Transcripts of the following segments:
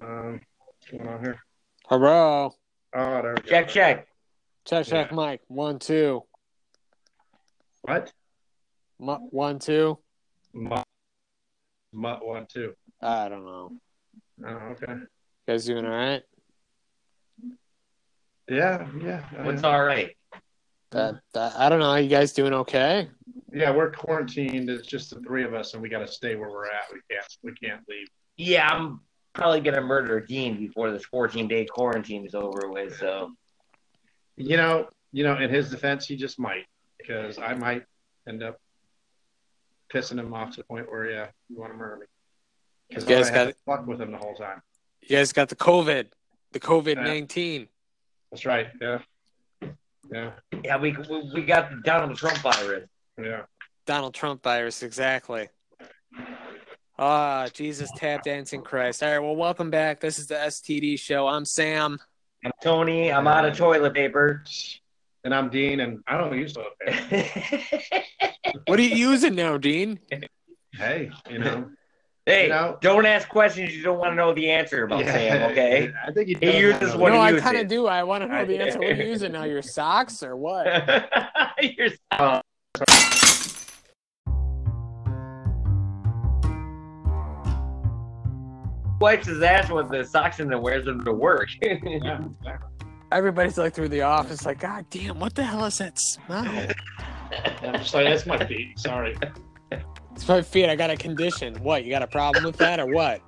What's going on here? Hello. Oh, there we go. Check. Check, Mike. 1, 2. What? 1, 2. Mutt 1, 2. I don't know. Oh, okay. You guys doing all right? Yeah. What's all right? I don't know. You guys doing okay? Yeah, we're quarantined. It's just the three of us, and we got to stay where we're at. We can't leave. Yeah, I'm probably gonna murder Dean before this 14-day quarantine is over with. So, You know. In his defense, he just might, because I might end up pissing him off to the point where you want to murder me. Because I had to fuck with him the whole time. You guys got the COVID-19. That's right. Yeah. yeah, we got the Donald Trump virus. Yeah. Donald Trump virus, exactly. Jesus, tap dancing Christ. All right, well, welcome back. This is the STD show. I'm Sam. I'm Tony. I'm out of toilet paper. And I'm Dean, and I don't use toilet paper. What are you using now, Dean? Hey, Hey, don't ask questions you don't want to know the answer about, Sam, okay? I think he uses what no, he I uses. kind of do. I want to know the answer. What are you using now? Your socks or what? Your socks. Wipes his ass with the socks and then wears them to work. Yeah, exactly. Everybody's like through the office, like, God damn, what the hell is that smell? I'm just like, that's my feet. Sorry. It's my feet. I got a condition. What? You got a problem with that or what?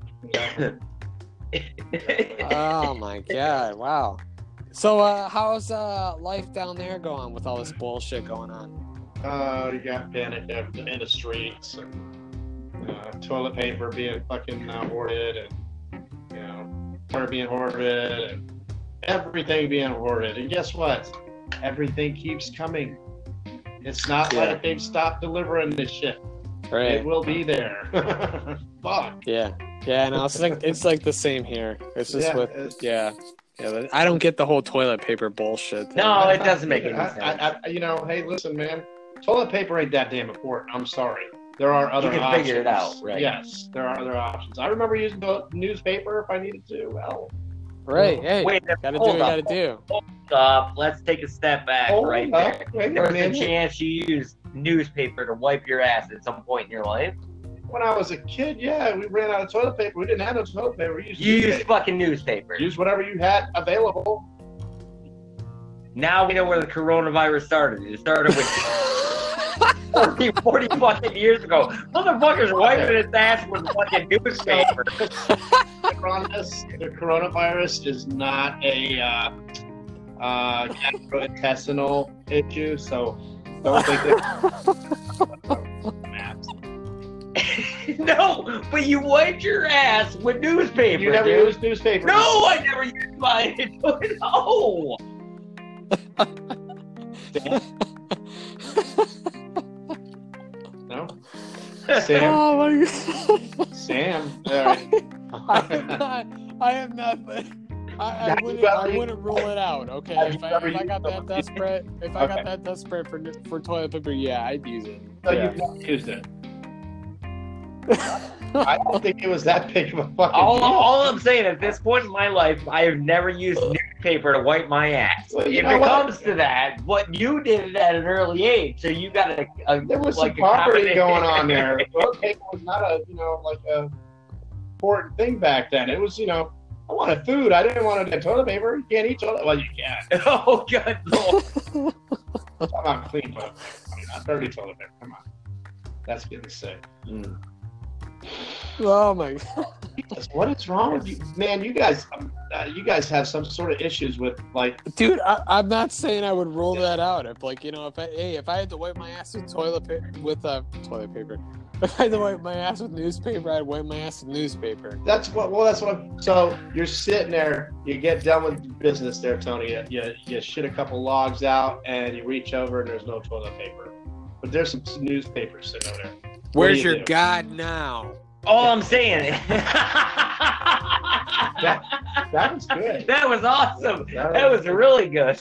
Oh my God! Wow. So, how's life down there going with all this bullshit going on? You got panic in the streets, and toilet paper being fucking hoarded, and water being hoarded, and everything being hoarded. And guess what? Everything keeps coming. It's not like they've stopped delivering this shit. Right. It will be there. Fuck. Yeah. No, it's like the same here. It's just I don't get the whole toilet paper bullshit thing. No, it doesn't make any sense. Hey, listen, man. Toilet paper ain't that damn important. I'm sorry. There are other options. You can figure it out, right? Yes, there are other options. I remember using the newspaper if I needed to. Well, right. Hey, gotta do what you gotta do. Hold up. Let's take a step back there. There's a chance you use newspaper to wipe your ass at some point in your life. When I was a kid, we ran out of toilet paper. We didn't have no toilet paper. We used fucking newspaper. Use whatever you had available. Now we know where the coronavirus started. It started with 40 fucking years ago. Motherfuckers wiping his ass with fucking newspaper. The coronavirus is not a gastrointestinal issue, so don't think that. No, but you wiped your ass with newspaper. You never used newspaper. No, I never used mine. No. No. Sam. Oh my God. Sam. All right. I am not. I wouldn't rule it out. Okay, if I got that desperate for toilet paper, I'd use it. No, you've not used it. I don't think it was that big of a fucking all I'm saying, at this point in my life, I have never used newspaper to wipe my ass. Well, if it comes to that, what you did it at an early age, so you got there was some property going on there. Toilet paper was not a a important thing back then. It was I wanted food. I didn't want to toilet paper. You can't eat toilet. Well, you can. Oh God, no. I'm not clean toilet paper. Not dirty toilet paper. Come on, that's getting sick. Oh my God. What is wrong with you, man? You guys have some sort of issues with Dude, I'm not saying I would rule that out. If if I had to wipe my ass with toilet paper, if I had to wipe my ass with newspaper, I'd wipe my ass with newspaper. So you're sitting there, you get done with business there, Tony. You shit a couple logs out, and you reach over, and there's no toilet paper, but there's some newspaper sitting over there. Where's your God now? All I'm saying. That was good. That was awesome. That was really good.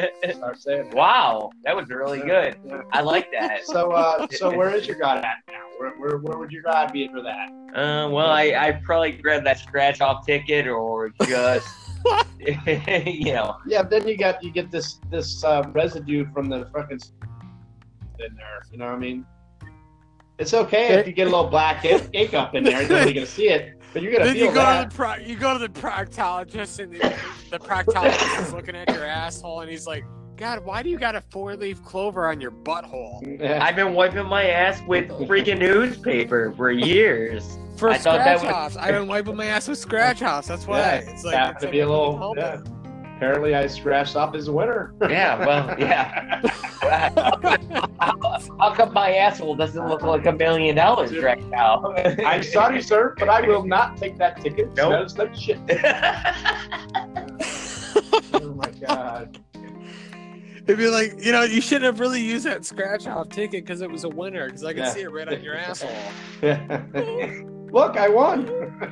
Wow, that was really good. I like that. So where is your God at now? Where would your ride be for that? Well, I'd probably grab that scratch off ticket or just, Yeah, then you get this residue from the fucking in there. You know what I mean? It's okay if you get a little black ink up in there. You're only gonna see it, but you're gonna feel that. You go to the proctologist, and the proctologist is looking at your asshole, and he's like, God, why do you got a 4-leaf clover on your butthole? I've been wiping my ass with freaking newspaper for years. For scratch offs. I've been wiping my ass with scratch offs. That's why. Yeah, it's like have to be a little. Yeah. Apparently, I scratched off as a winner. Yeah, well, yeah. How come my asshole doesn't look like $1 million right now? I'm sorry, sir, but I will not take that ticket. Nope. Smells like shit. Oh my God. It'd be like, you shouldn't have really used that scratch off ticket because it was a winner, because I could see it right on your asshole. Look, I won.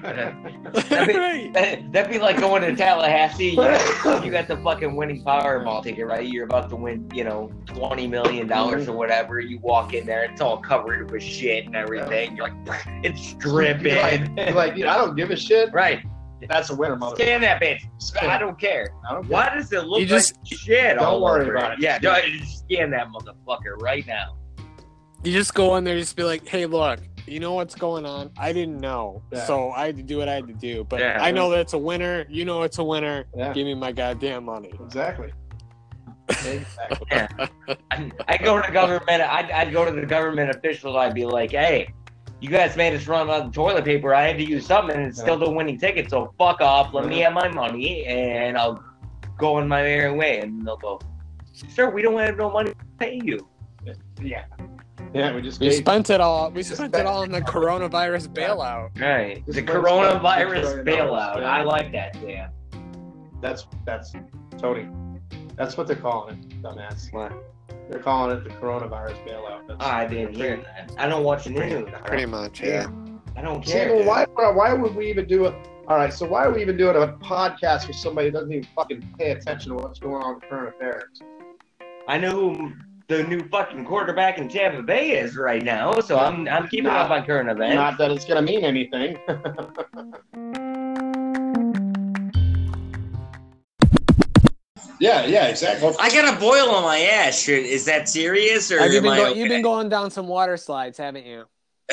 That'd be like going to Tallahassee. You got the fucking winning Powerball ticket, right? You're about to win, $20 million or whatever. You walk in there, it's all covered with shit and everything. You're like, it's dripping. You're like, I don't give a shit. Right. That's a winner, motherfucker. Scan that bitch. I don't care. Why does it look like shit? Don't worry about it. Yeah, just scan that motherfucker right now. You just go in there, just be like, hey, look, you know what's going on? I didn't know, so I had to do what I had to do. But I know that it's a winner. You know it's a winner. Yeah. Give me my goddamn money. Exactly. Yeah. I go to government. I'd go to the government officials. I'd be like, hey, you guys made us run out of toilet paper. I had to use something, and it's still the winning ticket. So fuck off. Let me have my money, and I'll go on my merry way. And they'll go, sir, we don't have no money to pay you. Yeah. Yeah, we spent it all. We spent it all on the coronavirus bailout. Right, the coronavirus bailout. I like that, Dan. That's Tony. That's what they're calling it, dumbass. What? They're calling it the coronavirus bailout. I didn't hear that. I don't watch the news. Pretty much, yeah. I don't care. See, well, why would we even do it? All right, so why are we even doing a podcast for somebody who doesn't even fucking pay attention to what's going on with current affairs? I know who the new fucking quarterback in Tampa Bay is right now, so I'm keeping up on current events. Not that it's going to mean anything. Yeah, exactly. I got a boil on my ass. Is that serious? Or you've been going down some water slides, haven't you?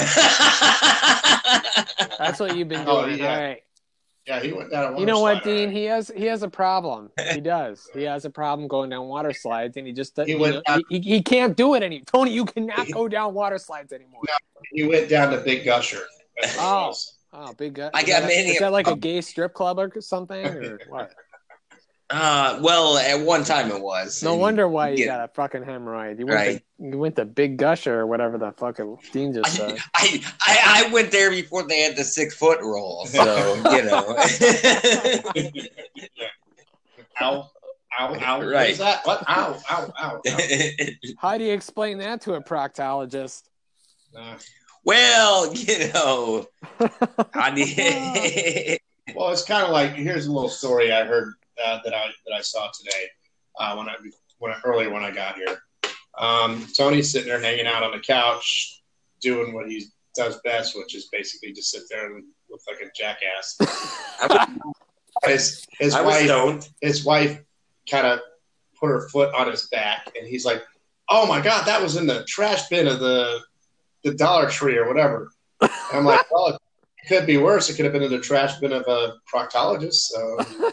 That's what you've been doing. Oh, yeah. All right. Yeah, he went down a water slide. You know what, Dean? Right. He has a problem. He does. He has a problem going down water slides, and he just he can't do it anymore. Tony, you cannot go down water slides anymore. No, he went down to Big Gusher. Oh, Big Gusher. Is that like a gay strip club or something, or what? Well, at one time it was. No wonder why you got a fucking hemorrhoid. You went to Big Gusher or whatever the fucking Dean just said. I went there before they had the 6-foot rule, so Ow. Right. What is that? What? Ow. How do you explain that to a proctologist? Well, Well, it's kind of like, here's a little story I heard that I saw today when I got here. Tony's sitting there hanging out on the couch, doing what he does best, which is basically just sit there and look like a jackass. His wife kind of put her foot on his back, and he's like, "Oh my God, that was in the trash bin of the Dollar Tree or whatever." And I'm like, "Well, it could be worse. It could have been in the trash bin of a proctologist." So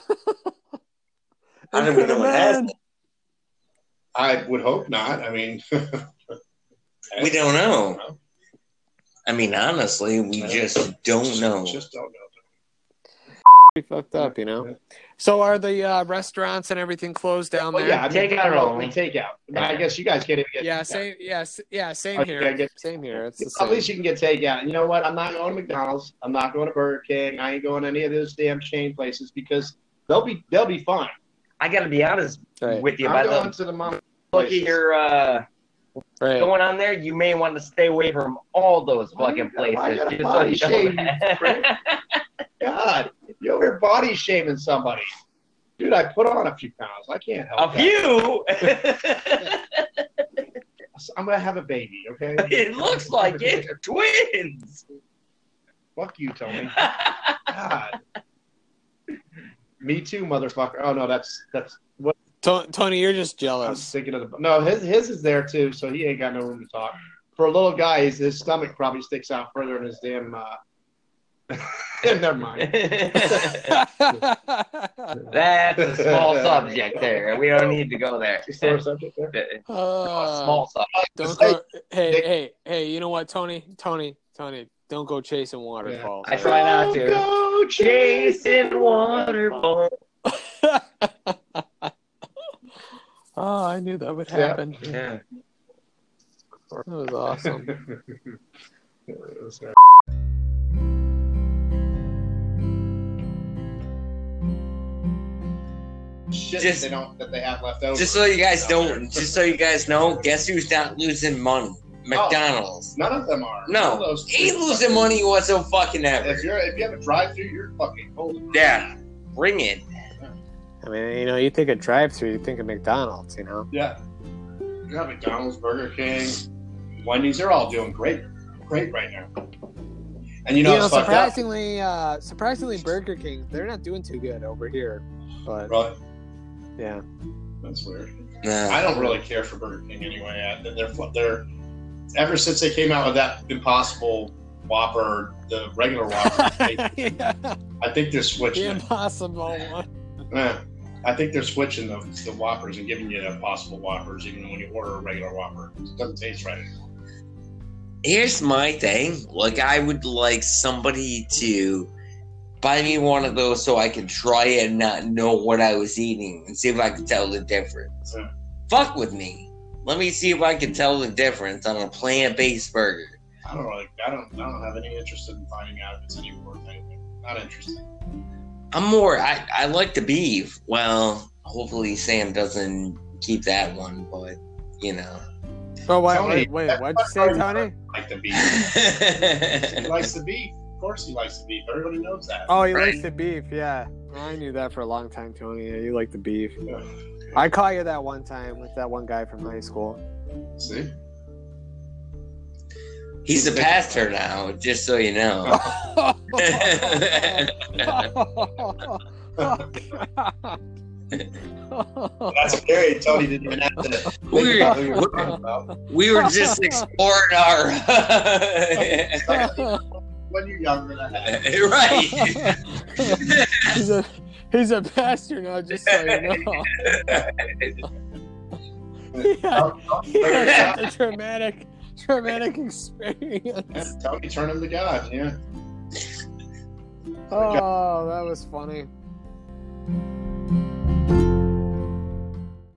I don't even know what happened. I would hope not. I mean, we don't know. I mean, honestly, we just don't know. Just don't know. Pretty fucked up, So are the restaurants and everything closed down there? Yeah, takeout only. Takeout. I guess you guys can't even get. Yeah, same here. Same here. At least you can get takeout. And you know what? I'm not going to McDonald's. I'm not going to Burger King. I ain't going to any of those damn chain places because they'll be fine. I got to be honest with you. I'm going to the mom. Look at your going on there. You may want to stay away from all those fucking places. God, you're over here body shaming somebody. Dude, I put on a few pounds. I can't help few? I'm gonna have a baby. Okay. It looks like it. They're twins. Fuck you, Tony. God. Me too, motherfucker. Oh no, that's what Tony, you're just I'm jealous. thinking of. No, his is there too, so he ain't got no room to talk. For a little guy, his stomach probably sticks out further than his damn. Never mind. That's a small subject there. We don't need to go there. Sore subject there. Small subject. Don't go. Hey! You know what, Tony? Don't go chasing waterfalls. I try not to. Go Chasing waterfalls. Oh, I knew that would happen. Yeah. That was awesome. Shit Just- that they have left over. Just so you guys know, guess who's not losing money? McDonald's. None of them are. No, None of those ain't losing money whatsoever fucking If ever. you have a drive-through, you're fucking golden. Yeah, bring it. I mean, you think of drive-through, you think of McDonald's, Yeah. You have McDonald's, Burger King, Wendy's. They're all doing great right now. And it's fucked up. surprisingly, Burger King, they're not doing too good over here. But Really? yeah, That's weird. Nah. I don't really care for Burger King anyway. They're ever since they came out with that Impossible Whopper, the regular Whopper. yeah. I think they're switching. The it. impossible one. Yeah. I think they're switching the Whoppers and giving you Impossible Whoppers, even when you order a regular Whopper. It doesn't taste right anymore. Here's my thing. Like, I would like somebody to buy me one of those so I could try it and not know what I was eating and see if I could tell the difference. Yeah. Fuck with me. Let me see if I can tell the difference on a plant-based burger. I don't have any interest in finding out if it's any worth anything. Not interested. I like the beef. Well, hopefully Sam doesn't keep that one, but Oh, Tony, wait, what'd you say, Tony? Like the beef. He likes the beef. Of course he likes the beef. Everybody knows that. Oh, he Right. likes the beef, yeah. I knew that for a long time, Tony. Yeah, you like the beef. Yeah. I caught you that one time with that one guy from high school. See? He's a pastor now, just so you know. That's scary. Tony didn't even have to think We about who you were were- talking about. We were just exploring our When you're younger than that. right. he's a pastor now, just so you know. Yeah, a traumatic experience. Tony turned him to God, yeah. Oh, that was funny.